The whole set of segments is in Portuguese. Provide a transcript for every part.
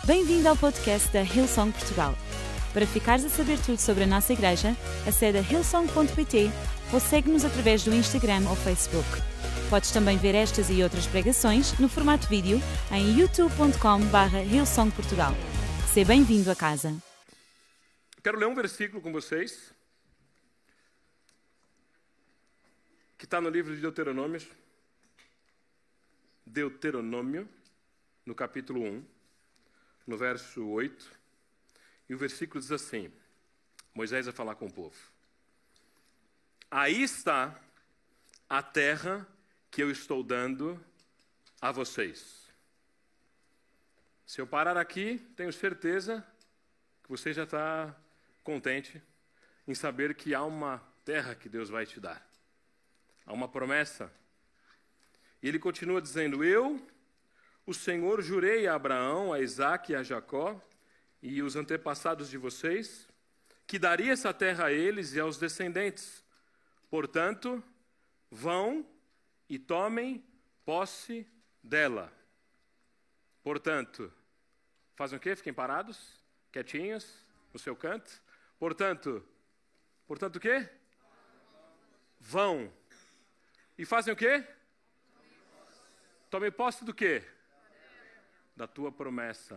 Bem-vindo ao podcast da Hillsong Portugal. Para ficares a saber tudo sobre a nossa igreja, acede a hillsong.pt ou segue-nos através do Instagram ou Facebook. Podes também ver estas e outras pregações no formato vídeo em youtube.com/hillsongportugal. Seja bem-vindo a casa. Quero ler um versículo com vocês, que está no livro de Deuteronômio, no capítulo 1, no verso 8, e o versículo diz assim, Moisés vai falar com o povo. Aí está a terra que eu estou dando a vocês. Se eu parar aqui, tenho certeza que você já está contente em saber que há uma terra que Deus vai te dar. Há uma promessa. E ele continua dizendo, eu, o Senhor, jurei a Abraão, a Isaque e a Jacó, e os antepassados de vocês, que daria essa terra a eles e aos descendentes. Portanto, vão e tomem posse dela. Portanto, fazem o quê? Fiquem parados, quietinhos, no seu canto. Portanto o quê? Vão. E fazem o quê? Tomem posse do quê? Da tua promessa.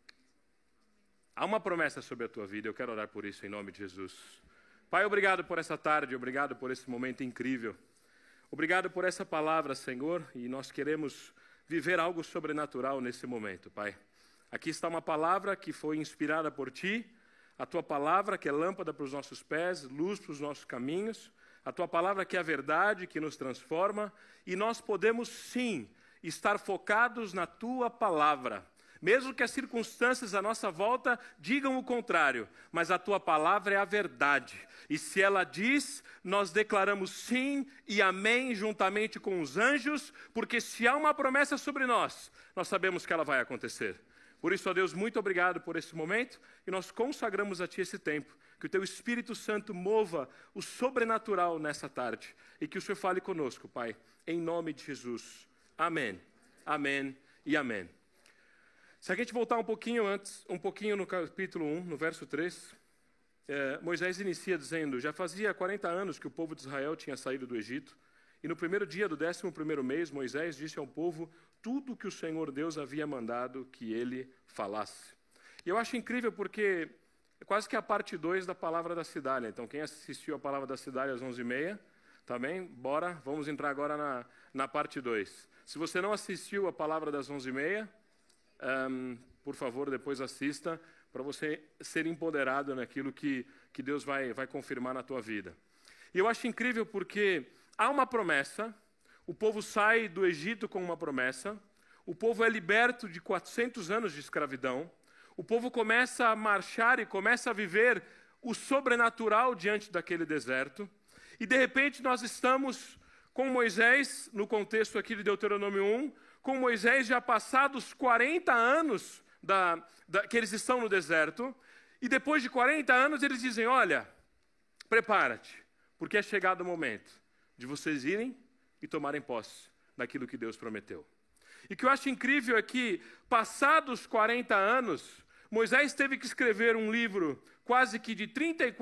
Há uma promessa sobre a tua vida, eu quero orar por isso em nome de Jesus. Pai, obrigado por essa tarde, obrigado por esse momento incrível. Obrigado por essa palavra, Senhor, e nós queremos viver algo sobrenatural nesse momento, Pai. Aqui está uma palavra que foi inspirada por Ti, a Tua palavra que é lâmpada para os nossos pés, luz para os nossos caminhos, a Tua palavra que é a verdade, que nos transforma, e nós podemos sim estar focados na Tua palavra. Mesmo que as circunstâncias à nossa volta digam o contrário, mas a Tua palavra é a verdade. E se ela diz, nós declaramos sim e amém juntamente com os anjos, porque se há uma promessa sobre nós, nós sabemos que ela vai acontecer. Por isso, ó Deus, muito obrigado por esse momento e nós consagramos a Ti esse tempo. Que o Teu Espírito Santo mova o sobrenatural nessa tarde e que o Senhor fale conosco, Pai, em nome de Jesus. Amém, amém e amém. Se a gente voltar um pouquinho no capítulo 1, no verso 3, Moisés inicia dizendo, já fazia 40 anos que o povo de Israel tinha saído do Egito, e no primeiro dia do 11º mês, Moisés disse ao povo tudo o que o Senhor Deus havia mandado que ele falasse. E eu acho incrível porque é quase que a parte 2 da Palavra da Cidália. Então, quem assistiu a Palavra da Cidália às 11h30, também, bora, vamos entrar agora na parte 2. Se você não assistiu a Palavra das 11h30, por favor, depois assista, para você ser empoderado naquilo que Deus vai confirmar na tua vida. E eu acho incrível porque há uma promessa, o povo sai do Egito com uma promessa, o povo é liberto de 400 anos de escravidão, o povo começa a marchar e começa a viver o sobrenatural diante daquele deserto, e de repente nós estamos com Moisés, no contexto aqui de Deuteronômio 1, com Moisés já passados 40 anos que eles estão no deserto, e depois de 40 anos eles dizem, olha, prepara-te, porque é chegado o momento de vocês irem e tomarem posse daquilo que Deus prometeu. E o que eu acho incrível é que, passados 40 anos, Moisés teve que escrever um livro quase que de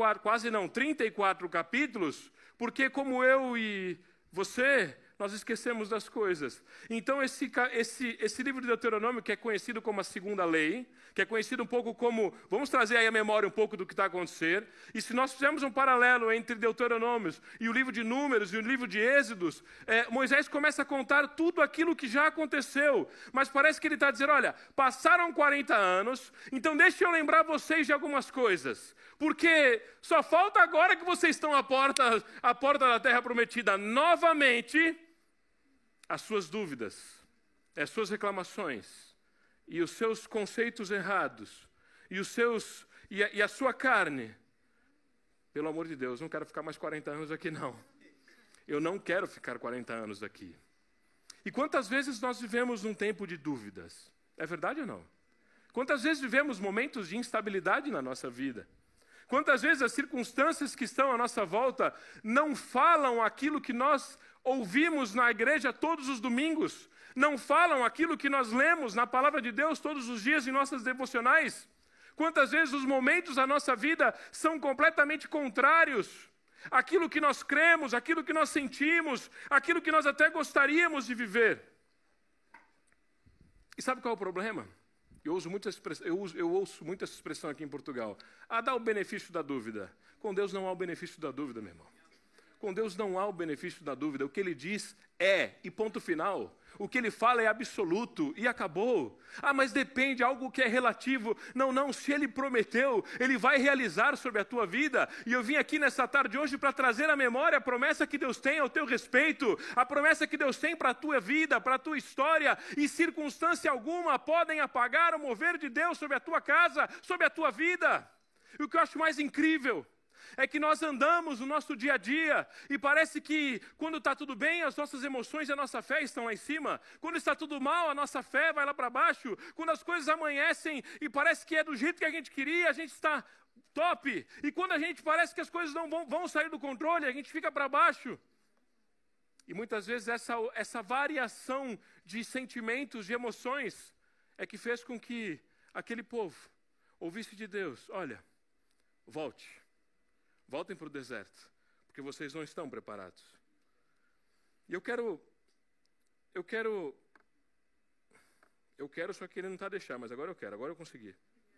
34 capítulos, porque como eu e você, nós esquecemos das coisas. Então esse livro de Deuteronômio, que é conhecido como a segunda lei, que é conhecido um pouco como, vamos trazer aí a memória um pouco do que está acontecendo, e se nós fizermos um paralelo entre Deuteronômios e o livro de Números e o livro de Êxodos, Moisés começa a contar tudo aquilo que já aconteceu, mas parece que ele está dizendo, olha, passaram 40 anos, então deixa eu lembrar vocês de algumas coisas, porque só falta agora que vocês estão à porta da terra prometida novamente, as suas dúvidas, as suas reclamações e os seus conceitos errados e a sua carne. Pelo amor de Deus, não quero ficar mais 40 anos aqui não. Eu não quero ficar 40 anos aqui. E quantas vezes nós vivemos um tempo de dúvidas? É verdade ou não? Quantas vezes vivemos momentos de instabilidade na nossa vida? Quantas vezes as circunstâncias que estão à nossa volta não falam aquilo que nós ouvimos na igreja todos os domingos, não falam aquilo que nós lemos na palavra de Deus todos os dias em nossas devocionais? Quantas vezes os momentos da nossa vida são completamente contrários àquilo que nós cremos, àquilo que nós sentimos, àquilo que nós até gostaríamos de viver? E sabe qual é o problema? Eu ouço muito essa expressão aqui em Portugal. Dá o benefício da dúvida. Com Deus não há o benefício da dúvida, meu irmão. Com Deus não há o benefício da dúvida. O que Ele diz é, e ponto final. O que Ele fala é absoluto e acabou. Mas depende, algo que é relativo. Não, se Ele prometeu, Ele vai realizar sobre a tua vida. E eu vim aqui nessa tarde hoje para trazer à memória a promessa que Deus tem ao teu respeito, a promessa que Deus tem para a tua vida, para a tua história, e circunstância alguma podem apagar o mover de Deus sobre a tua casa, sobre a tua vida. E o que eu acho mais incrível é que nós andamos no nosso dia a dia e parece que quando está tudo bem, as nossas emoções e a nossa fé estão lá em cima. Quando está tudo mal, a nossa fé vai lá para baixo. Quando as coisas amanhecem e parece que é do jeito que a gente queria, a gente está top. E quando a gente parece que as coisas não vão sair do controle, a gente fica para baixo. E muitas vezes essa variação de sentimentos, de emoções, é que fez com que aquele povo ouvisse de Deus: olha, voltem para o deserto, porque vocês não estão preparados. E eu quero, só que ele não está a deixar, mas agora eu consegui.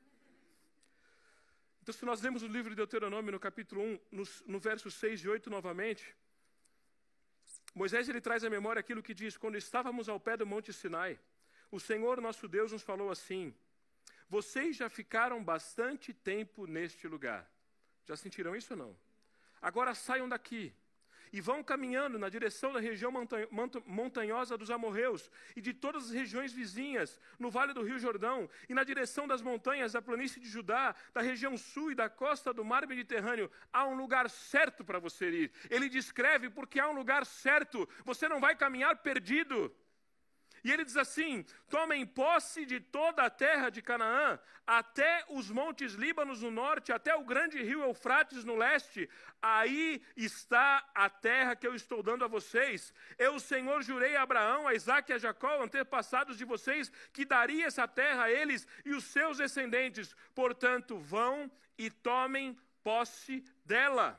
Então, se nós lemos o livro de Deuteronômio, no capítulo 1, no versos 6 e 8 novamente, Moisés ele traz à memória aquilo que diz: quando estávamos ao pé do Monte Sinai, o Senhor nosso Deus nos falou assim: vocês já ficaram bastante tempo neste lugar. Já sentiram isso ou não? Agora saiam daqui e vão caminhando na direção da região montanhosa dos amorreus e de todas as regiões vizinhas, no vale do rio Jordão, e na direção das montanhas da planície de Judá, da região sul e da costa do mar Mediterrâneo. Há um lugar certo para você ir. Ele descreve porque há um lugar certo. Você não vai caminhar perdido. E ele diz assim: tomem posse de toda a terra de Canaã, até os montes Líbanos no norte, até o grande rio Eufrates no leste. Aí está a terra que eu estou dando a vocês. Eu, o Senhor, jurei a Abraão, a Isaque e a Jacó, antepassados de vocês, que daria essa terra a eles e os seus descendentes. Portanto, vão e tomem posse dela.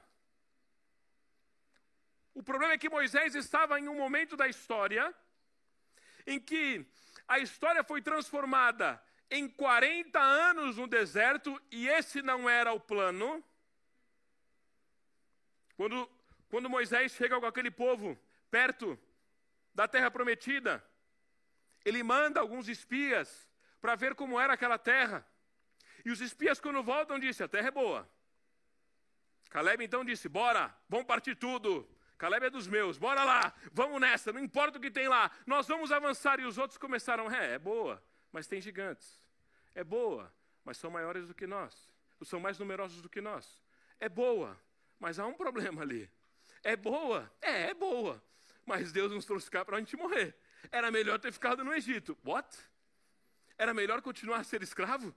O problema é que Moisés estava em um momento da história em que a história foi transformada em 40 anos no deserto, e esse não era o plano. Quando Moisés chega com aquele povo perto da terra prometida, ele manda alguns espias para ver como era aquela terra. E os espias, quando voltam, dizem: a terra é boa. Caleb então disse: bora, vamos partir tudo. Caleb é dos meus, bora lá, vamos nessa, não importa o que tem lá, nós vamos avançar. E os outros começaram: é boa, mas tem gigantes. É boa, mas são maiores do que nós. São mais numerosos do que nós. É boa, mas há um problema ali. É boa, é boa, mas Deus nos trouxe cá para a gente morrer. Era melhor ter ficado no Egito. What? Era melhor continuar a ser escravo?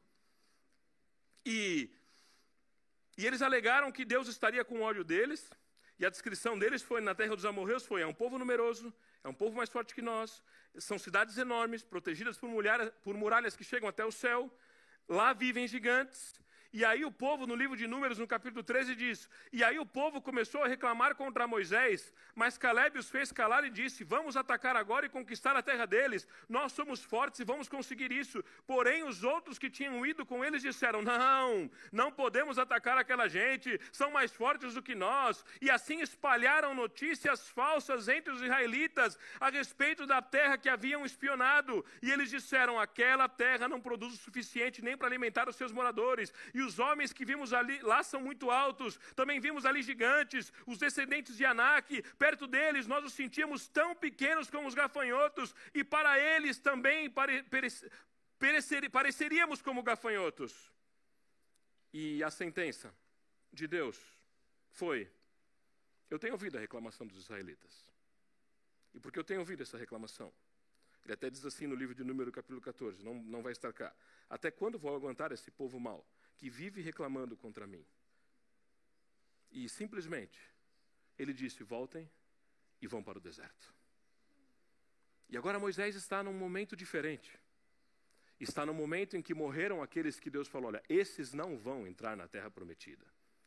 E eles alegaram que Deus estaria com ódio deles. E a descrição deles foi, na terra dos amorreus, é um povo numeroso, é um povo mais forte que nós, são cidades enormes, protegidas por muralhas que chegam até o céu, lá vivem gigantes. E aí o povo, no livro de Números, no capítulo 13, diz: e aí o povo começou a reclamar contra Moisés, mas Caleb os fez calar e disse: vamos atacar agora e conquistar a terra deles, nós somos fortes e vamos conseguir isso. Porém os outros que tinham ido com eles disseram: não podemos atacar aquela gente, são mais fortes do que nós. E assim espalharam notícias falsas entre os israelitas a respeito da terra que haviam espionado. E eles disseram: aquela terra não produz o suficiente nem para alimentar os seus moradores. E os homens que vimos ali, lá são muito altos. Também vimos ali gigantes, os descendentes de Anak. Perto deles nós os sentíamos tão pequenos como os gafanhotos. E para eles também pareceríamos como gafanhotos. E a sentença de Deus foi: eu tenho ouvido a reclamação dos israelitas. E porque eu tenho ouvido essa reclamação, ele até diz assim no livro de Número, capítulo 14, não vai estar cá: até quando vou aguentar esse povo mau, que vive reclamando contra mim? E simplesmente, ele disse: voltem e vão para o deserto. E agora Moisés está num momento diferente. Está no momento em que morreram aqueles que Deus falou, olha, esses não vão entrar na terra prometida.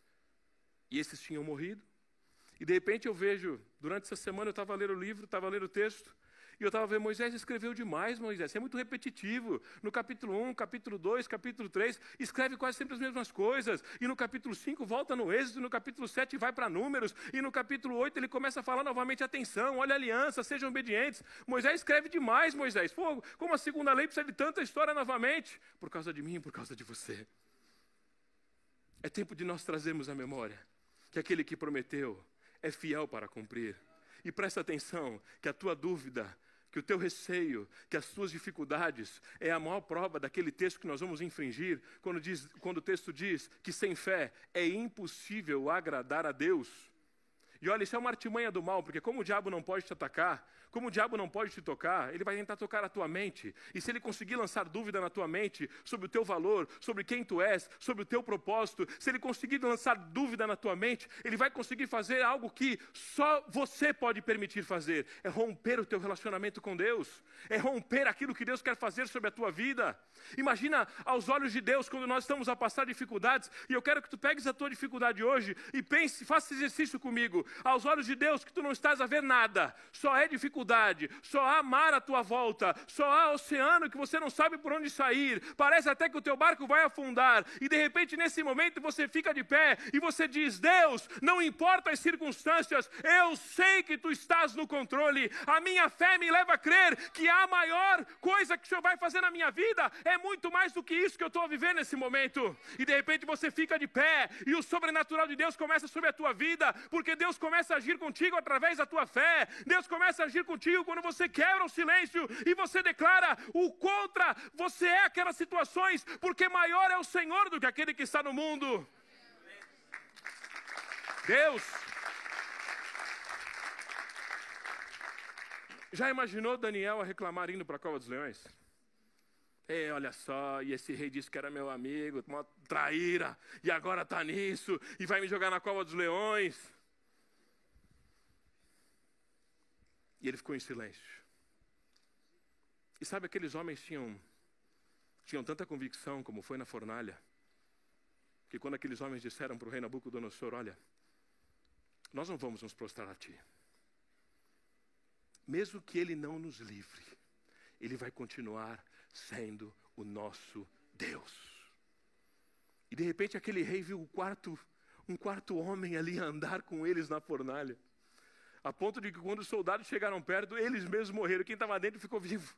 E esses tinham morrido. E de repente eu vejo, durante essa semana eu estava lendo o livro, estava lendo o texto, e eu estava vendo, Moisés escreveu demais, Moisés, é muito repetitivo. No capítulo 1, capítulo 2, capítulo 3, escreve quase sempre as mesmas coisas. E no capítulo 5 volta no Êxodo, no capítulo 7 vai para Números, e no capítulo 8 ele começa a falar novamente, atenção, olha a aliança, sejam obedientes. Moisés escreve demais, Moisés. Pô, como a segunda lei precisa de tanta história novamente? Por causa de mim, por causa de você. É tempo de nós trazermos à memória que aquele que prometeu é fiel para cumprir. E presta atenção, que a tua dúvida, que o teu receio, que as tuas dificuldades é a maior prova daquele texto que nós vamos infringir, quando o texto diz que sem fé é impossível agradar a Deus. E olha, isso é uma artimanha do mal, porque como o diabo não pode te atacar, como o diabo não pode te tocar, ele vai tentar tocar a tua mente. E se ele conseguir lançar dúvida na tua mente sobre o teu valor, sobre quem tu és, sobre o teu propósito, se ele conseguir lançar dúvida na tua mente, ele vai conseguir fazer algo que só você pode permitir fazer. É romper o teu relacionamento com Deus. É romper aquilo que Deus quer fazer sobre a tua vida. Imagina aos olhos de Deus quando nós estamos a passar dificuldades, e eu quero que tu pegues a tua dificuldade hoje e pense, faça esse exercício comigo. Aos olhos de Deus que tu não estás a ver nada, só é dificuldade, só há mar à tua volta, só há oceano que você não sabe por onde sair, parece até que o teu barco vai afundar, e de repente nesse momento você fica de pé e você diz, Deus, não importa as circunstâncias, eu sei que tu estás no controle, a minha fé me leva a crer que a maior coisa que o Senhor vai fazer na minha vida é muito mais do que isso que eu estou a viver nesse momento. E de repente você fica de pé e o sobrenatural de Deus começa sobre a tua vida, porque Deus começa a agir contigo através da tua fé. Deus começa a agir contigo quando você quebra o silêncio e você declara o contra, você é aquelas situações, porque maior é o Senhor do que aquele que está no mundo. Deus já imaginou Daniel a reclamar indo para a cova dos leões? Olha só, e esse rei disse que era meu amigo, uma traíra, e agora está nisso, e vai me jogar na cova dos leões. E ele ficou em silêncio. E sabe, aqueles homens tinham tanta convicção, como foi na fornalha, que quando aqueles homens disseram para o rei Nabucodonosor, olha, nós não vamos nos prostrar a ti. Mesmo que ele não nos livre, ele vai continuar sendo o nosso Deus. E de repente aquele rei viu um quarto homem ali andar com eles na fornalha, a ponto de que quando os soldados chegaram perto, eles mesmos morreram, quem estava dentro ficou vivo.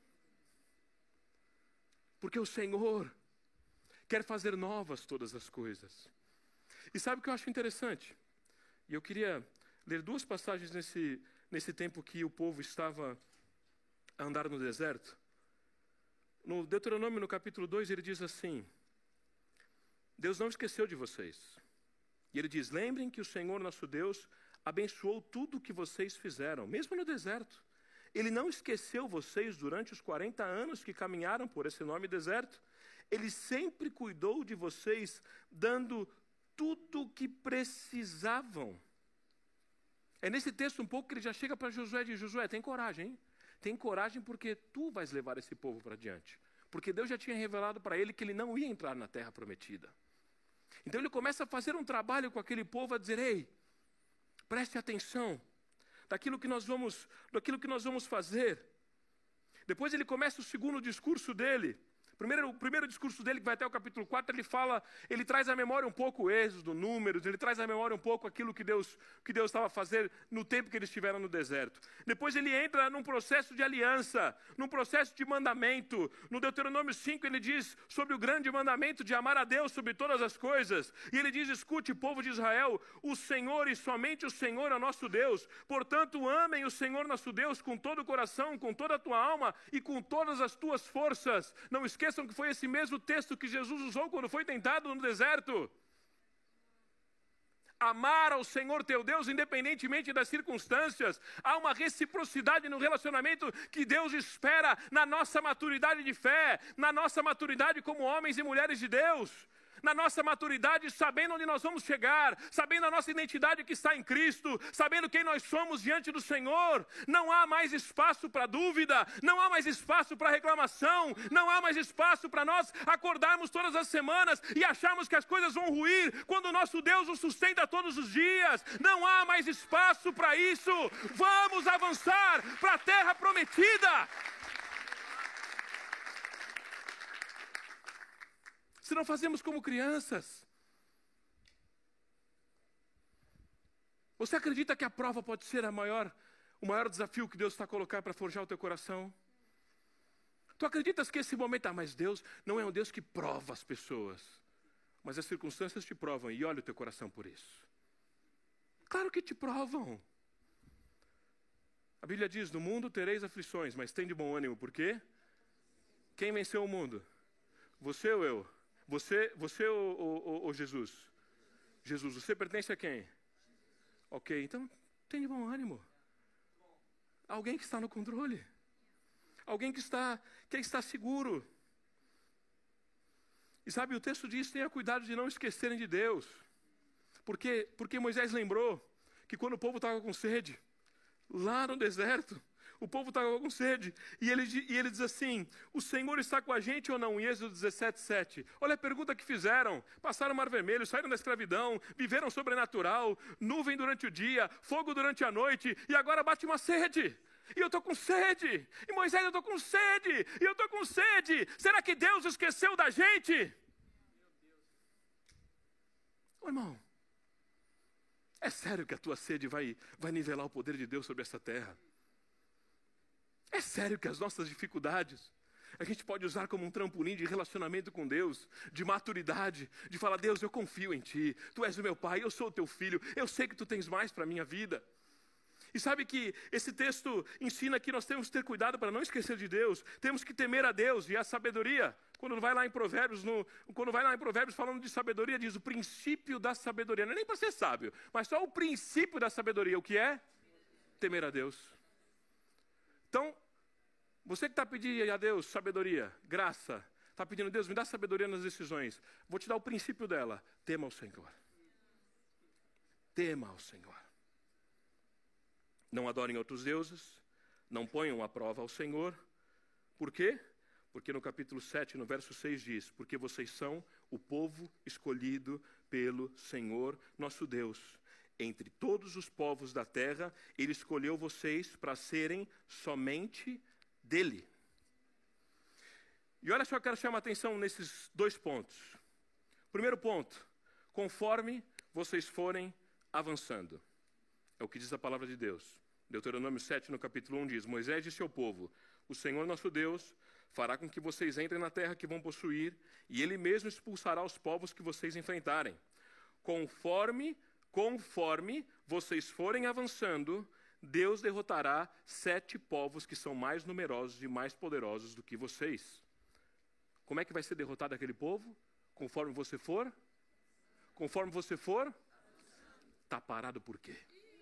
Porque o Senhor quer fazer novas todas as coisas. E sabe o que eu acho interessante? E eu queria ler duas passagens nesse tempo que o povo estava a andar no deserto. No Deuteronômio, no capítulo 2, ele diz assim, Deus não esqueceu de vocês. E ele diz, lembrem que o Senhor nosso Deus abençoou tudo o que vocês fizeram, mesmo no deserto. Ele não esqueceu vocês durante os 40 anos que caminharam por esse enorme deserto. Ele sempre cuidou de vocês, dando tudo o que precisavam. É nesse texto um pouco que ele já chega para Josué e diz, Josué, tem coragem, hein? Tem coragem porque tu vais levar esse povo para diante. Porque Deus já tinha revelado para ele que ele não ia entrar na terra prometida. Então ele começa a fazer um trabalho com aquele povo, a dizer, ei, preste atenção daquilo que nós vamos fazer. Depois ele começa o segundo discurso dele. O primeiro discurso dele, que vai até o capítulo 4, ele traz à memória um pouco o Êxodo, Números, ele traz à memória um pouco aquilo que Deus estava fazendo no tempo que eles estiveram no deserto. Depois ele entra num processo de aliança, num processo de mandamento. No Deuteronômio 5 ele diz sobre o grande mandamento de amar a Deus sobre todas as coisas. E ele diz, escute, povo de Israel, o Senhor e somente o Senhor é o nosso Deus. Portanto, amem o Senhor nosso Deus com todo o coração, com toda a tua alma e com todas as tuas forças. Não esqueçam que foi esse mesmo texto que Jesus usou quando foi tentado no deserto. Amar ao Senhor teu Deus independentemente das circunstâncias. Há uma reciprocidade no relacionamento que Deus espera na nossa maturidade de fé, na nossa maturidade como homens e mulheres de Deus. na nossa maturidade, sabendo onde nós vamos chegar, sabendo a nossa identidade que está em Cristo, sabendo quem nós somos diante do Senhor, não há mais espaço para dúvida, não há mais espaço para reclamação, não há mais espaço para nós acordarmos todas as semanas e acharmos que as coisas vão ruir, quando o nosso Deus nos sustenta todos os dias. Não há mais espaço para isso. Vamos avançar para a terra prometida. Se não fazemos como crianças. Você acredita que a prova pode ser o maior desafio que Deus está colocando para forjar o teu coração? Tu acreditas que esse momento, mas Deus não é um Deus que prova as pessoas, mas as circunstâncias te provam, e olha o teu coração por isso. Claro que te provam. A Bíblia diz, no mundo tereis aflições, mas tem de bom ânimo, por quê? Quem venceu o mundo? Você ou eu? Você ou Jesus? Jesus, você pertence a quem? Ok, então tem de bom ânimo. Alguém que está no controle. Alguém que está seguro. E sabe, o texto diz, tenha cuidado de não esquecerem de Deus. Porque Moisés lembrou que quando o povo estava com sede, lá no deserto, o povo estava com sede, e ele diz assim, o Senhor está com a gente ou não? Em Êxodo 17:7. Olha a pergunta que fizeram. Passaram o Mar Vermelho, saíram da escravidão, viveram sobrenatural, nuvem durante o dia, fogo durante a noite, e agora bate uma sede. E eu estou com sede. E Moisés, eu estou com sede. E eu estou com sede. Será que Deus esqueceu da gente? Ô irmão, é sério que a tua sede vai nivelar o poder de Deus sobre essa terra? É sério que as nossas dificuldades a gente pode usar como um trampolim de relacionamento com Deus, de maturidade, de falar, Deus, eu confio em Ti, Tu és o meu Pai, eu sou o Teu filho, eu sei que Tu tens mais para a minha vida. E sabe que esse texto ensina que nós temos que ter cuidado para não esquecer de Deus, temos que temer a Deus e a sabedoria. Quando vai lá em Provérbios falando de sabedoria, diz o princípio da sabedoria, não é nem para ser sábio, mas só o princípio da sabedoria, o que é? Temer a Deus. Então, você que está pedindo a Deus sabedoria, graça, está pedindo, Deus, me dá sabedoria nas decisões, vou te dar o princípio dela, tema ao Senhor. Tema ao Senhor. Não adorem outros deuses, não ponham à prova ao Senhor. Por quê? Porque no capítulo 7, no verso 6 diz, porque vocês são o povo escolhido pelo Senhor nosso Deus. Entre todos os povos da terra, Ele escolheu vocês para serem somente dEle. E olha só, eu quero chamar a atenção nesses 2 pontos. Primeiro ponto, conforme vocês forem avançando. É o que diz a palavra de Deus. Deuteronômio 7, no capítulo 1, diz, Moisés disse ao povo, o Senhor nosso Deus fará com que vocês entrem na terra que vão possuir, e Ele mesmo expulsará os povos que vocês enfrentarem. Conforme vocês forem avançando, Deus derrotará 7 povos que são mais numerosos e mais poderosos do que vocês. Como é que vai ser derrotado aquele povo? Conforme você for? Conforme você for? Está parado por quê?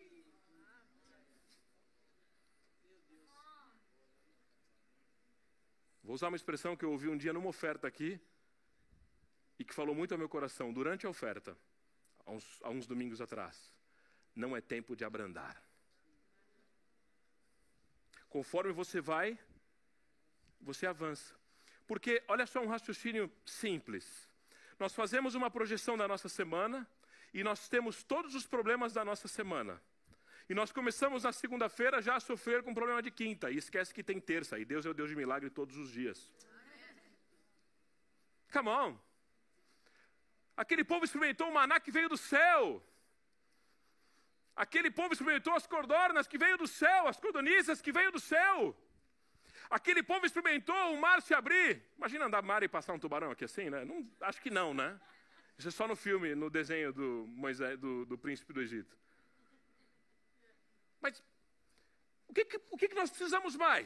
Vou usar uma expressão que eu ouvi um dia numa oferta aqui e que falou muito ao meu coração durante a oferta, há uns domingos atrás. Não é tempo de abrandar. Conforme você vai, você avança. Porque, olha só um raciocínio simples. Nós fazemos uma projeção da nossa semana e nós temos todos os problemas da nossa semana. E nós começamos na segunda-feira já a sofrer com problema de quinta. E esquece que tem terça. E Deus é o Deus de milagre todos os dias. Come on. Aquele povo experimentou o maná que veio do céu. Aquele povo experimentou as codornas que veio do céu. As codornizas que veio do céu. Aquele povo experimentou o mar se abrir. Imagina andar no mar e passar um tubarão aqui assim, né? Não, acho que não, né? Isso é só no filme, no desenho do Moisés, do príncipe do Egito. Mas o que nós precisamos mais?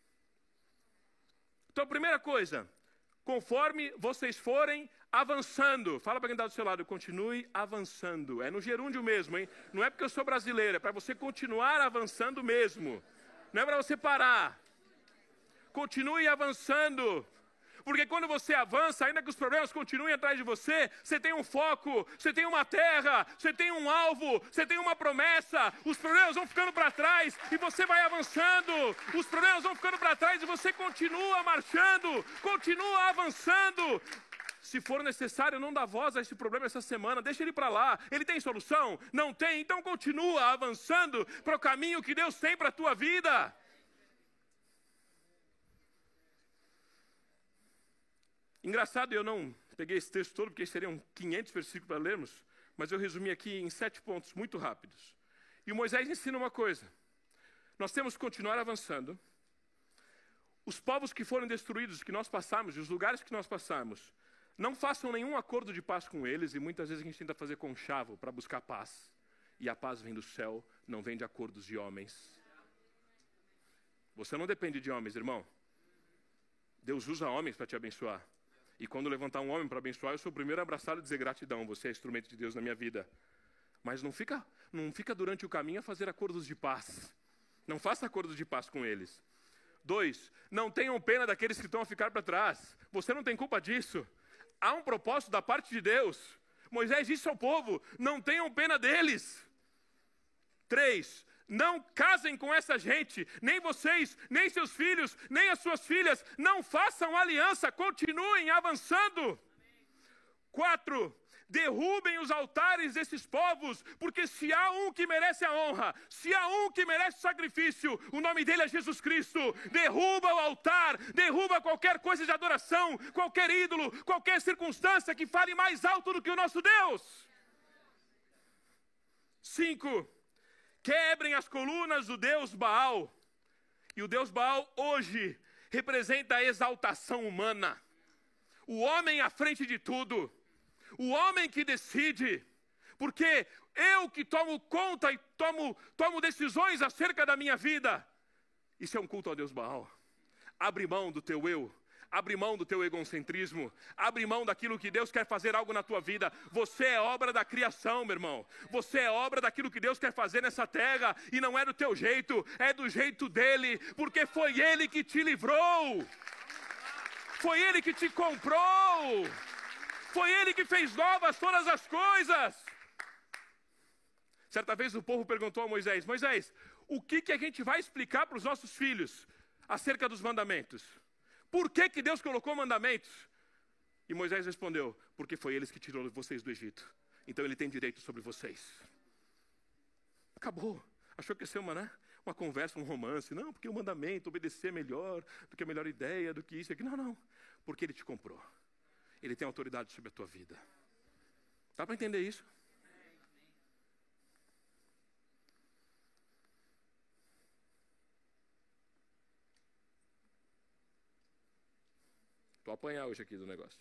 Então, primeira coisa, conforme vocês forem avançando, fala para quem está do seu lado, continue avançando. É no gerúndio mesmo, hein? Não é porque eu sou brasileiro, é para você continuar avançando mesmo. Não é para você parar. Continue avançando. Porque quando você avança, ainda que os problemas continuem atrás de você, você tem um foco, você tem uma terra, você tem um alvo, você tem uma promessa. Os problemas vão ficando para trás e você vai avançando. Os problemas vão ficando para trás e você continua marchando, continua avançando. Se for necessário, não dá voz a esse problema essa semana, deixa ele para lá. Ele tem solução? Não tem, então continua avançando para o caminho que Deus tem para a tua vida. Engraçado, eu não peguei esse texto todo, porque seriam 500 versículos para lermos, mas eu resumi aqui em 7 pontos muito rápidos. E o Moisés ensina uma coisa: nós temos que continuar avançando. Os povos que foram destruídos, que nós passamos, e os lugares que nós passamos, não façam nenhum acordo de paz com eles, e muitas vezes a gente tenta fazer conchavo para buscar paz. E a paz vem do céu, não vem de acordos de homens. Você não depende de homens, irmão. Deus usa homens para te abençoar. E quando levantar um homem para abençoar, eu sou o primeiro a abraçá-lo e dizer gratidão, você é instrumento de Deus na minha vida. Mas não fica durante o caminho a fazer acordos de paz. Não faça acordos de paz com eles. 2, não tenham pena daqueles que estão a ficar para trás. Você não tem culpa disso. Há um propósito da parte de Deus. Moisés disse ao povo, não tenham pena deles. 3, não casem com essa gente, nem vocês, nem seus filhos, nem as suas filhas, não façam aliança, continuem avançando. 4, derrubem os altares desses povos, porque se há um que merece a honra, se há um que merece o sacrifício, o nome dele é Jesus Cristo. Derruba o altar, derruba qualquer coisa de adoração, qualquer ídolo, qualquer circunstância que fale mais alto do que o nosso Deus. 5, quebrem as colunas do Deus Baal. E o Deus Baal hoje representa a exaltação humana. O homem à frente de tudo. O homem que decide. Porque eu que tomo conta e tomo decisões acerca da minha vida. Isso é um culto ao Deus Baal. Abre mão do teu eu. Abre mão do teu egocentrismo. Abre mão daquilo que Deus quer fazer algo na tua vida. Você é obra da criação, meu irmão. Você é obra daquilo que Deus quer fazer nessa terra. E não é do teu jeito, é do jeito dele. Porque foi ele que te livrou. Foi ele que te comprou. Foi ele que fez novas todas as coisas. Certa vez o povo perguntou a Moisés, Moisés, o que a gente vai explicar para os nossos filhos acerca dos mandamentos? Por que Deus colocou mandamentos? E Moisés respondeu, porque foi ele que tirou vocês do Egito. Então ele tem direito sobre vocês. Acabou. Achou que ia ser uma conversa, um romance. Não, porque o mandamento, obedecer é melhor, do que a melhor ideia, do que isso e aquilo. Não. Porque ele te comprou. Ele tem autoridade sobre a tua vida. Dá para entender isso? Estou a apanhar hoje aqui do negócio.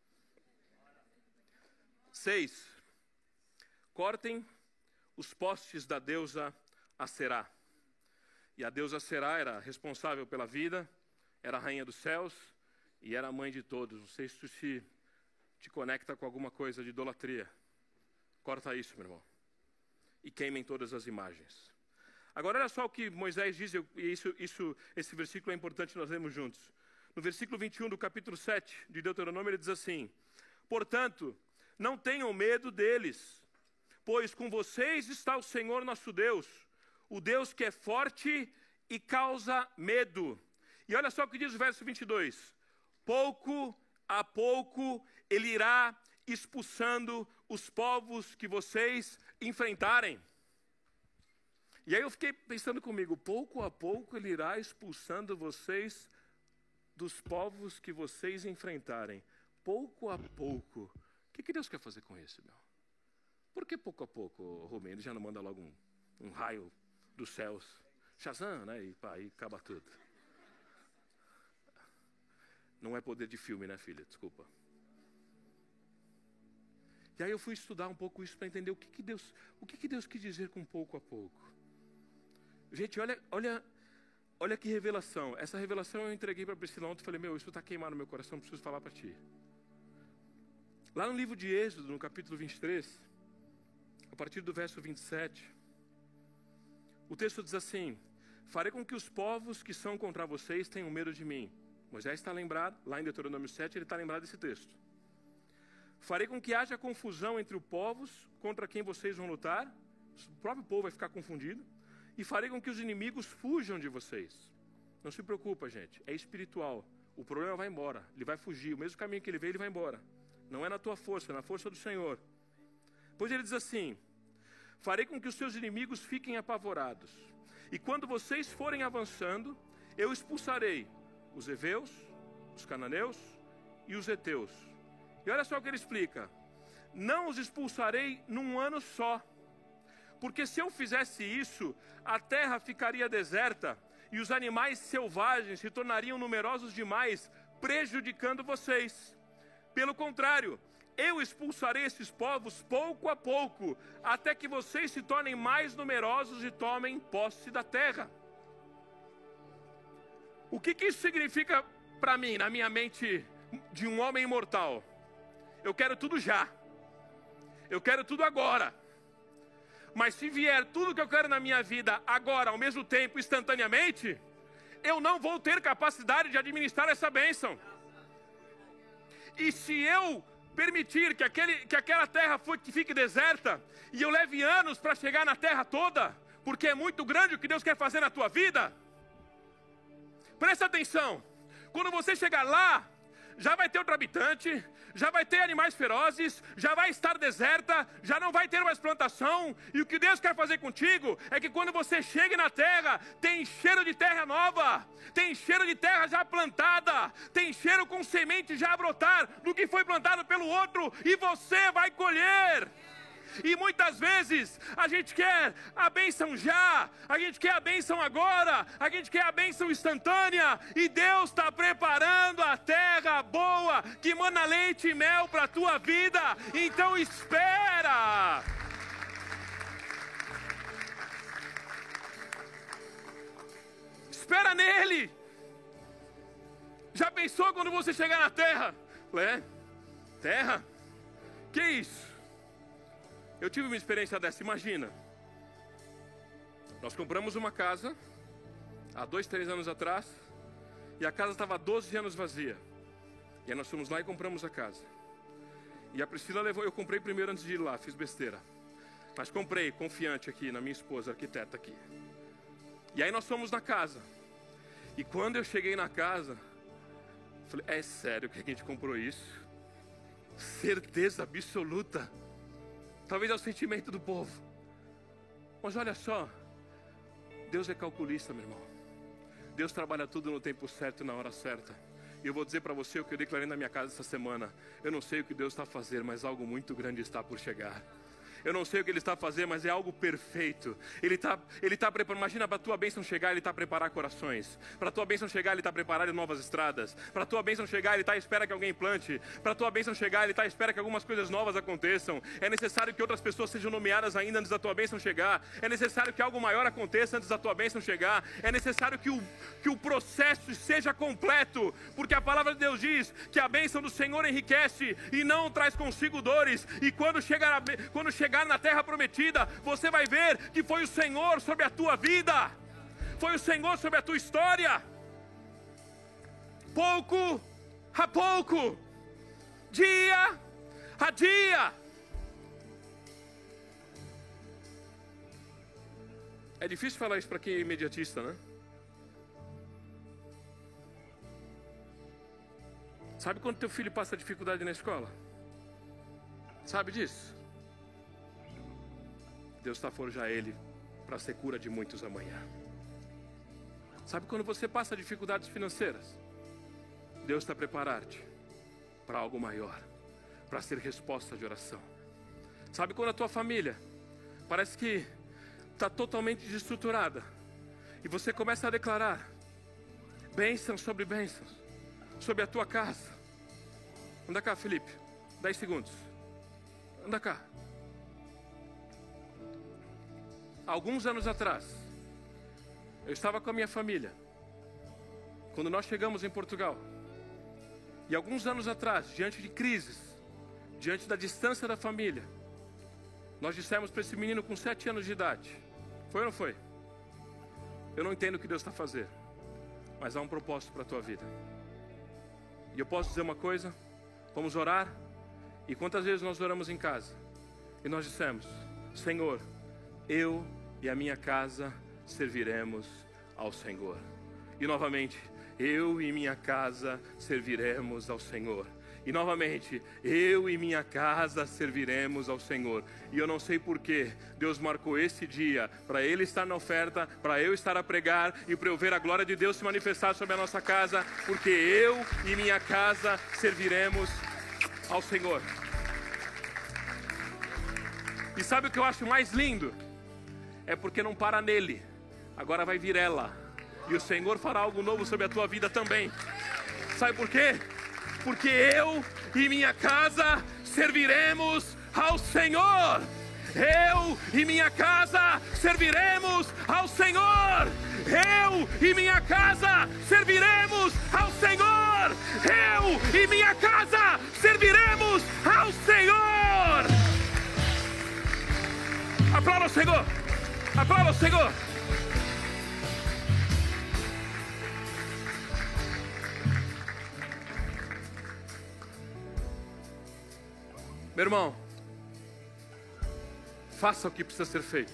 6. Cortem os postes da deusa Aserá. E a deusa Aserá era responsável pela vida, era a rainha dos céus e era a mãe de todos. Não sei se tu te conecta com alguma coisa de idolatria. Corta isso, meu irmão. E queimem todas as imagens. Agora olha só o que Moisés diz, e esse versículo é importante, nós lemos juntos. No versículo 21 do capítulo 7 de Deuteronômio, ele diz assim, portanto, não tenham medo deles, pois com vocês está o Senhor nosso Deus, o Deus que é forte e causa medo. E olha só o que diz o verso 22. Pouco a pouco ele irá expulsando os povos que vocês enfrentarem. E aí eu fiquei pensando comigo, pouco a pouco ele irá expulsando vocês dos povos que vocês enfrentarem. Pouco a pouco. O que Deus quer fazer com isso, meu? Por que pouco a pouco, Rubem? Ele já não manda logo um raio dos céus. Shazam, né? E pá, aí acaba tudo. Não é poder de filme, né, filha? Desculpa. E aí eu fui estudar um pouco isso para entender o que Deus quis dizer com pouco a pouco. Gente, olha que revelação. Essa revelação eu entreguei para a Priscila ontem e falei, isso está queimado no meu coração, preciso falar para ti. Lá no livro de Êxodo, no capítulo 23, a partir do verso 27, o texto diz assim, farei com que os povos que são contra vocês tenham medo de mim. Moisés está lembrado, lá em Deuteronômio 7, ele está lembrado desse texto. Farei com que haja confusão entre os povos contra quem vocês vão lutar. O próprio povo vai ficar confundido. E farei com que os inimigos fujam de vocês. Não se preocupa, gente. É espiritual. O problema vai embora. Ele vai fugir. O mesmo caminho que ele veio, ele vai embora. Não é na tua força, é na força do Senhor. Pois ele diz assim: farei com que os seus inimigos fiquem apavorados. E quando vocês forem avançando, eu expulsarei os heveus, os cananeus e os heteus. E olha só o que ele explica. Não os expulsarei num ano só. Porque se eu fizesse isso, a terra ficaria deserta e os animais selvagens se tornariam numerosos demais, prejudicando vocês. Pelo contrário, eu expulsarei esses povos pouco a pouco, até que vocês se tornem mais numerosos e tomem posse da terra. O que isso significa para mim, na minha mente de um homem imortal? Eu quero tudo já. Eu quero tudo agora. Mas se vier tudo que eu quero na minha vida agora, ao mesmo tempo, instantaneamente, eu não vou ter capacidade de administrar essa bênção. E se eu permitir que aquela terra fique deserta, e eu leve anos para chegar na terra toda, porque é muito grande o que Deus quer fazer na tua vida, presta atenção, quando você chegar lá, já vai ter outro habitante, já vai ter animais ferozes, já vai estar deserta, já não vai ter mais plantação. E o que Deus quer fazer contigo é que quando você chegue na terra, tem cheiro de terra nova, tem cheiro de terra já plantada, tem cheiro com semente já a brotar do que foi plantado pelo outro, e você vai colher. E muitas vezes a gente quer a bênção já, a gente quer a bênção agora, a gente quer a bênção instantânea, e Deus está preparando a terra boa, que mana leite e mel para a tua vida. Então espera. Espera nele. Já pensou quando você chegar na terra? Terra? Que isso? Eu tive uma experiência dessa, imagina. Nós compramos uma casa há 2, 3 anos atrás, e a casa estava há 12 anos vazia. E aí nós fomos lá e compramos a casa. E a Priscila levou, eu comprei primeiro antes de ir lá, fiz besteira. Mas comprei, confiante aqui, na minha esposa, arquiteta aqui. E aí nós fomos na casa. E quando eu cheguei na casa, falei, é sério que a gente comprou isso? Certeza absoluta. Talvez é o sentimento do povo. Mas olha só, Deus é calculista, meu irmão. Deus trabalha tudo no tempo certo e na hora certa. E eu vou dizer para você o que eu declarei na minha casa essa semana. Eu não sei o que Deus está a fazer, mas algo muito grande está por chegar. Eu não sei o que Ele está a fazer, mas é algo perfeito. Ele está preparando. Imagina, para a tua bênção chegar, Ele está a preparar corações. Para a tua bênção chegar, Ele está a preparar novas estradas. Para a tua bênção chegar, Ele está à espera que alguém plante. Para a tua bênção chegar, Ele está à espera que algumas coisas novas aconteçam. É necessário que outras pessoas sejam nomeadas ainda antes da tua bênção chegar. É necessário que algo maior aconteça antes da tua bênção chegar. É necessário que o processo seja completo. Porque a palavra de Deus diz que a bênção do Senhor enriquece e não traz consigo dores. E quando chegar na terra prometida, você vai ver que foi o Senhor sobre a tua vida, foi o Senhor sobre a tua história. Pouco a pouco, dia a dia. É difícil falar isso para quem é imediatista, né? Sabe quando teu filho passa dificuldade na escola? Sabe disso? Deus está a forjar ele para ser cura de muitos amanhã. Sabe quando você passa dificuldades financeiras? Deus está a preparar-te para algo maior, para ser resposta de oração. Sabe quando a tua família parece que está totalmente desestruturada, e você começa a declarar bênçãos sobre a tua casa. Anda cá, Felipe, 10 segundos. Anda cá. Alguns anos atrás, eu estava com a minha família, quando nós chegamos em Portugal. E alguns anos atrás, diante de crises, diante da distância da família, nós dissemos para esse menino com 7 anos de idade: foi ou não foi? Eu não entendo o que Deus está a fazer, mas há um propósito para a tua vida. E eu posso dizer uma coisa? Vamos orar? E quantas vezes nós oramos em casa? E nós dissemos: Senhor, eu e a minha casa serviremos ao Senhor. E novamente, eu e minha casa serviremos ao Senhor. E novamente, eu e minha casa serviremos ao Senhor. E eu não sei porquê Deus marcou esse dia para Ele estar na oferta, para eu estar a pregar e para eu ver a glória de Deus se manifestar sobre a nossa casa, porque eu e minha casa serviremos ao Senhor. E sabe o que eu acho mais lindo? É porque não para nele, agora vai vir ela. E o Senhor fará algo novo sobre a tua vida também. Sabe por quê? Porque eu e minha casa serviremos ao Senhor. Eu e minha casa serviremos ao Senhor. Eu e minha casa serviremos ao Senhor. Eu e minha casa serviremos ao Senhor. Aplauda o Senhor. Aplauda o Senhor. Meu irmão, faça o que precisa ser feito.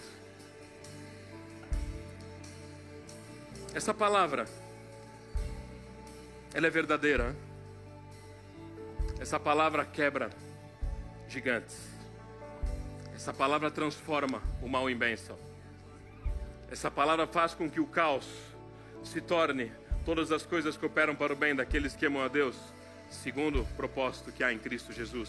Essa palavra, ela é verdadeira. Essa palavra quebra gigantes. Essa palavra transforma o mal em bênção. Essa palavra faz com que o caos se torne todas as coisas que operam para o bem daqueles que amam a Deus, segundo o propósito que há em Cristo Jesus.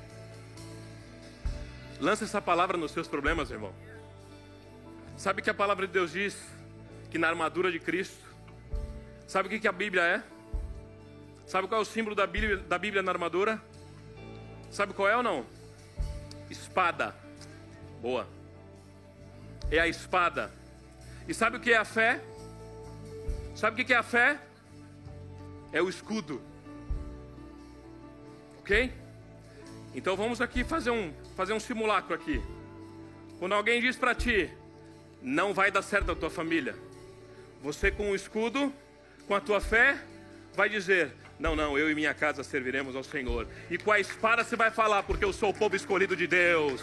Lança essa palavra nos seus problemas, irmão. Sabe que a palavra de Deus diz que na armadura de Cristo, sabe o que a Bíblia é? Sabe qual é o símbolo da Bíblia na armadura? Sabe qual é ou não? Espada. Boa. É a espada. E sabe o que é a fé? Sabe o que é a fé? É o escudo. Ok? Então vamos aqui fazer um simulacro aqui. Quando alguém diz para ti: não vai dar certo a tua família, você com o escudo, com a tua fé, vai dizer: não, eu e minha casa serviremos ao Senhor. E com a espada você vai falar: porque eu sou o povo escolhido de Deus.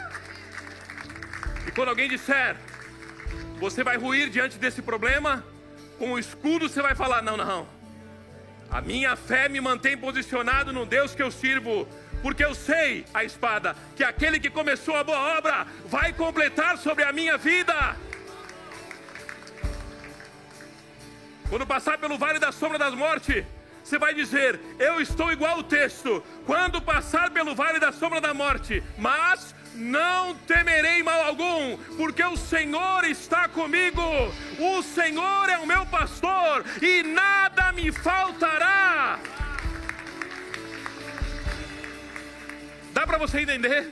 E quando alguém disser: você vai ruir diante desse problema, com o escudo você vai falar: não, a minha fé me mantém posicionado no Deus que eu sirvo. Porque eu sei, a espada, que aquele que começou a boa obra vai completar sobre a minha vida. Quando passar pelo vale da sombra da morte, você vai dizer: eu estou igual ao texto. Quando passar pelo vale da sombra da morte, mas não temerei mal algum, porque o Senhor está comigo. O Senhor é o meu pastor e nada me faltará. Dá para você entender?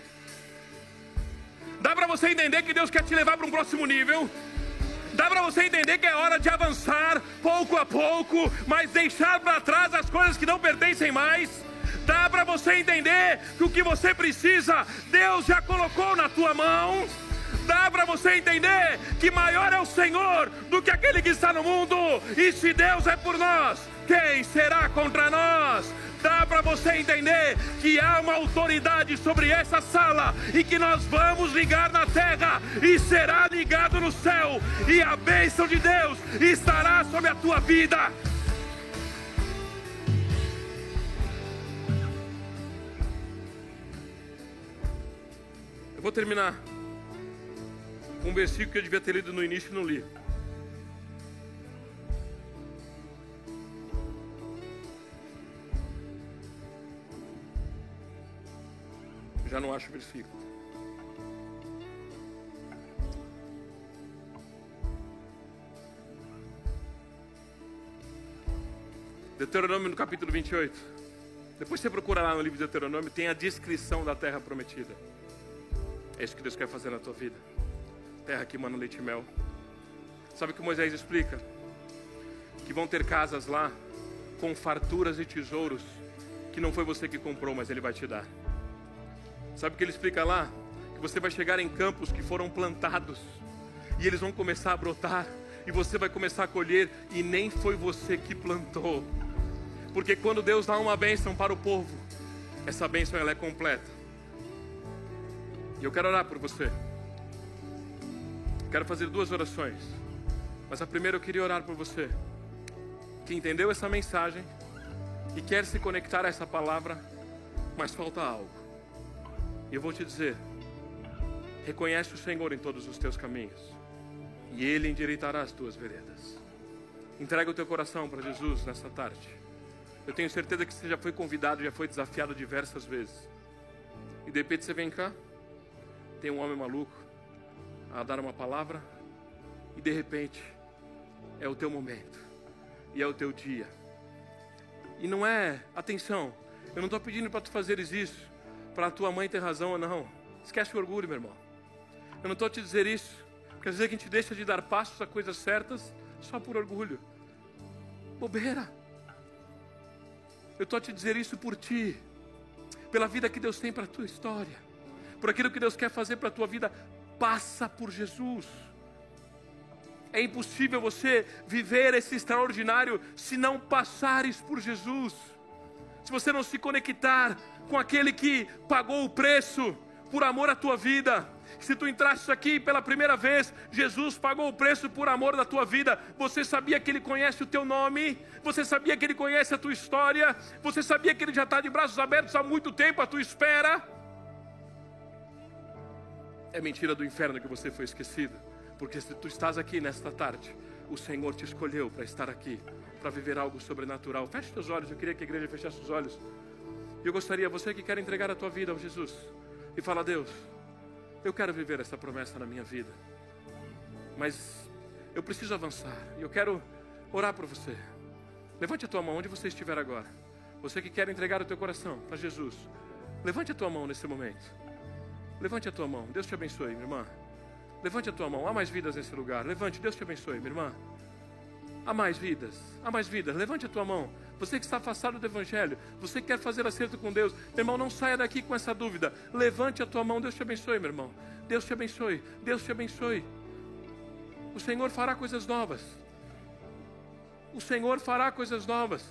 Dá para você entender que Deus quer te levar para um próximo nível? Dá para você entender que é hora de avançar pouco a pouco, mas deixar para trás as coisas que não pertencem mais? Dá para você entender que o que você precisa, Deus já colocou na tua mão? Dá para você entender que maior é o Senhor do que aquele que está no mundo? E se Deus é por nós, quem será contra nós? Dá para você entender que há uma autoridade sobre essa sala e que nós vamos ligar na terra e será ligado no céu, e a bênção de Deus estará sobre a tua vida. Eu vou terminar com um versículo que eu devia ter lido no início e não li. Já não acho o versículo. Deuteronômio no capítulo 28. Depois você procura lá no livro de Deuteronômio, tem a descrição da terra prometida. É isso que Deus quer fazer na tua vida. Terra que mana leite e mel. Sabe o que Moisés explica? Que vão ter casas lá com farturas e tesouros que não foi você que comprou, mas Ele vai te dar. Sabe o que ele explica lá? Que você vai chegar em campos que foram plantados e eles vão começar a brotar e você vai começar a colher, e nem foi você que plantou. Porque quando Deus dá uma bênção para o povo, essa bênção ela é completa. E eu quero orar por você. Quero fazer 2 orações. Mas a primeira eu queria orar por você que entendeu essa mensagem e quer se conectar a essa palavra, mas falta algo. E eu vou te dizer: reconhece o Senhor em todos os teus caminhos e Ele endireitará as tuas veredas. Entrega o teu coração para Jesus nessa tarde. Eu tenho certeza que você já foi convidado, já foi desafiado diversas vezes. E de repente você vem cá, tem um homem maluco a dar uma palavra, e de repente é o teu momento, e é o teu dia. E não é, atenção, eu não estou pedindo para tu fazeres isso para a tua mãe ter razão ou não. Esquece o orgulho, meu irmão. Eu não estou te dizer isso porque às vezes a gente deixa de dar passos a coisas certas só por orgulho. Bobeira. Eu estou a te dizer isso por ti, pela vida que Deus tem para a tua história, por aquilo que Deus quer fazer para a tua vida. Passa por Jesus. É impossível você viver esse extraordinário se não passares por Jesus. Se você não se conectar com aquele que pagou o preço por amor à tua vida. Se tu entrasses aqui pela primeira vez, Jesus pagou o preço por amor da tua vida. Você sabia que Ele conhece o teu nome? Você sabia que Ele conhece a tua história? Você sabia que Ele já está de braços abertos há muito tempo à tua espera? É mentira do inferno que você foi esquecido. Porque se tu estás aqui nesta tarde, o Senhor te escolheu para estar aqui, para viver algo sobrenatural. Feche teus olhos, eu queria que a igreja fechasse os olhos. E eu gostaria, você que quer entregar a tua vida ao Jesus, e fala: Deus, eu quero viver essa promessa na minha vida, mas eu preciso avançar, e eu quero orar por você. Levante a tua mão onde você estiver agora. Você que quer entregar o teu coração para Jesus, levante a tua mão nesse momento. Levante a tua mão. Deus te abençoe, minha irmã. Levante a tua mão. Há mais vidas nesse lugar. Levante. Deus te abençoe, minha irmã. Há mais vidas. Há mais vidas. Levante a tua mão. Você que está afastado do Evangelho, você que quer fazer acerto com Deus, meu irmão, não saia daqui com essa dúvida. Levante a tua mão. Deus te abençoe, meu irmão. Deus te abençoe. Deus te abençoe. O Senhor fará coisas novas. O Senhor fará coisas novas.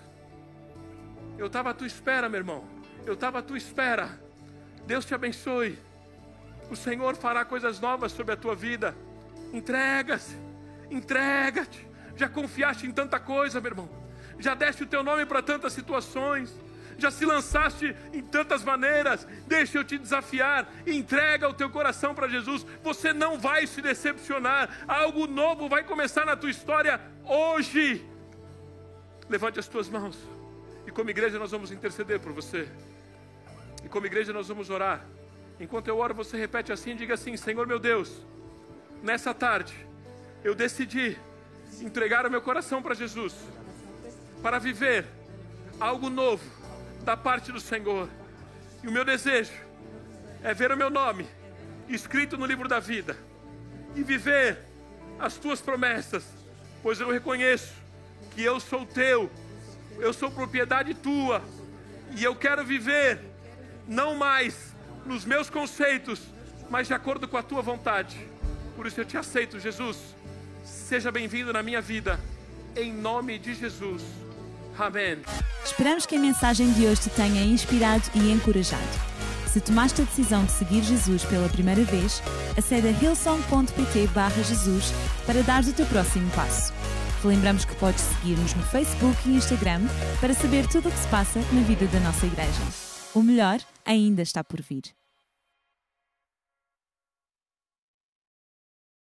Eu estava à tua espera, meu irmão. Eu estava à tua espera. Deus te abençoe. O Senhor fará coisas novas sobre a tua vida. Entrega-se. Entrega-te. Já confiaste em tanta coisa, meu irmão. Já deste o teu nome para tantas situações. Já se lançaste em tantas maneiras. Deixa eu te desafiar. Entrega o teu coração para Jesus. Você não vai se decepcionar. Algo novo vai começar na tua história hoje. Levante as tuas mãos. E como igreja nós vamos interceder por você. E como igreja nós vamos orar. Enquanto eu oro, você repete assim, diga assim: Senhor meu Deus, nessa tarde eu decidi entregar o meu coração para Jesus, para viver algo novo da parte do Senhor. E o meu desejo é ver o meu nome escrito no livro da vida e viver as tuas promessas, pois eu reconheço que eu sou teu, eu sou propriedade tua, e eu quero viver não mais nos meus conceitos, mas de acordo com a tua vontade. Por isso eu te aceito, Jesus. Seja bem-vindo na minha vida, em nome de Jesus. Amém. Esperamos que a mensagem de hoje te tenha inspirado e encorajado. Se tomaste a decisão de seguir Jesus pela primeira vez, acede a hillsong.pt/Jesus para dar o teu próximo passo. Te lembramos que podes seguir-nos no Facebook e Instagram para saber tudo o que se passa na vida da nossa igreja. O melhor ainda está por vir.